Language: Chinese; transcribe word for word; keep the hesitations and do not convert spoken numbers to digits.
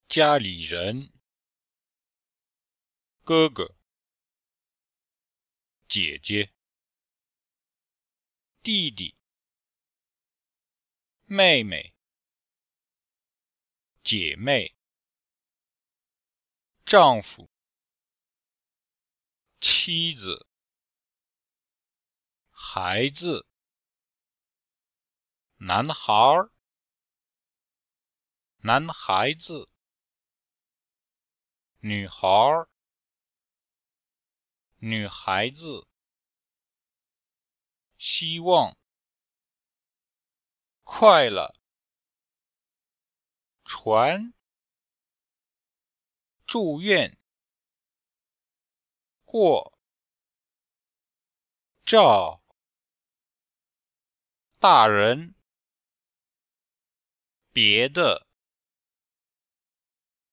家里人，哥哥，姐姐，弟弟，妹妹，姐妹，丈夫，妻子，孩子，男孩儿，男孩子，女孩儿，女孩子，希望，快乐，船，住院，过，照，大人，别的。